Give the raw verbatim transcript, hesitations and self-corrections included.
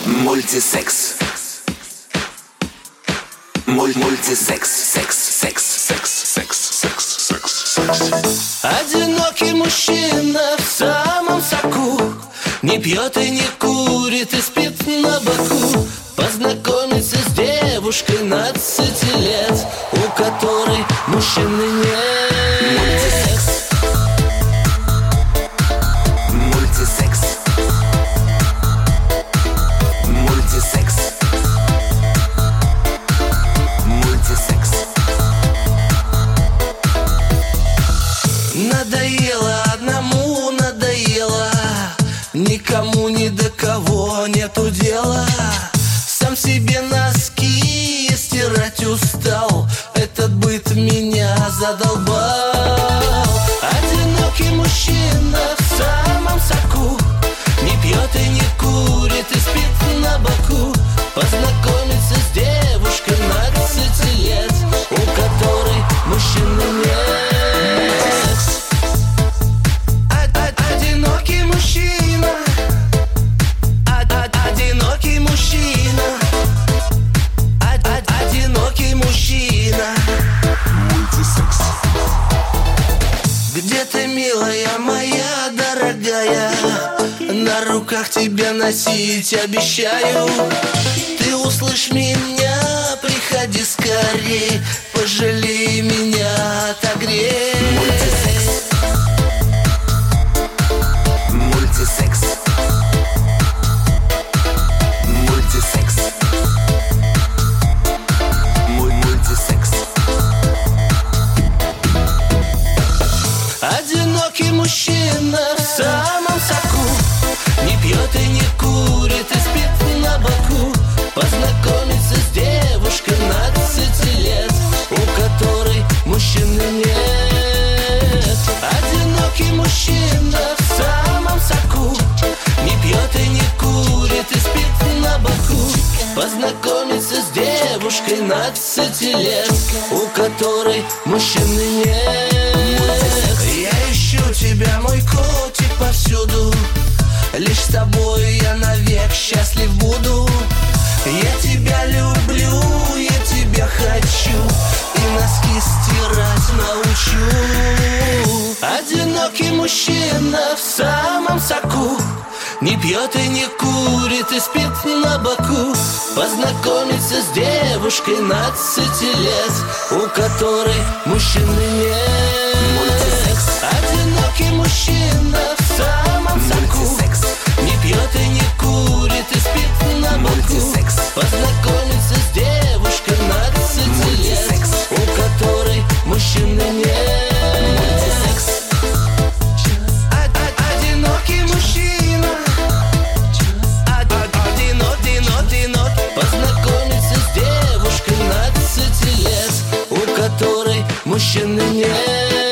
Мультисекс. Муль мультисекс, секс, секс, секс, секс, секс, секс, секс. Одинокий мужчина в самом соку, не пьет и не курит и спит на боку. Познакомиться с девушкой двадцати лет, у которой мужчины нет. Мультисекс. Мультисекс. Мультисекс. Мультисекс. Надоело одному, надоело, никому ни до кого нету дела. Сам себе носки стирать устал, этот быт меня задолбал. Одинокий мужчина в самом соку, не пьет и не курит и спит на боку. Познакомиться с девушкой двадцати лет, у которой мужчины нет. Одинокий мужчина, одинокий мужчина, одинокий мужчина. Мультисекс. Где ты, милая моя дорогая? На руках тебя носить обещаю. Ты услышь меня, приходи скорей, пожалей меня, отогрей. Мультисекс. Мультисекс. Мультисекс. Муль мультисекс. Одинокий мужчина в самом соку, не пьет и не курит и спит на боку. Познакомиться с девушкой двадцати лет, у которой мужчины нет. Одинокий мужчина в самом соку, не пьет и не курит и спит на боку. Познакомиться с девушкой двадцати лет, у которой мужчины нет. Я ищу тебя, мой котик, повсюду, лишь с тобой я навек счастлив буду. Я тебя люблю, я тебя хочу, и носки стирать научу. Одинокий мужчина в самом соку, не пьет и не курит и спит на боку. Познакомиться с девушкой двадцати лет, у которой мужчины нет. Мультисекс. Одинокий мужчина в самом соку, Мультисекс. не пьет и не курит и спит на боку. Мультисекс. Познакомиться с девушкой двадцати лет, Мультисекс. у которой мужчины нет. Мультисекс. Одинокий мужчина, один-один-один. Познакомиться с девушкой двадцати лет, у которой мужчины нет.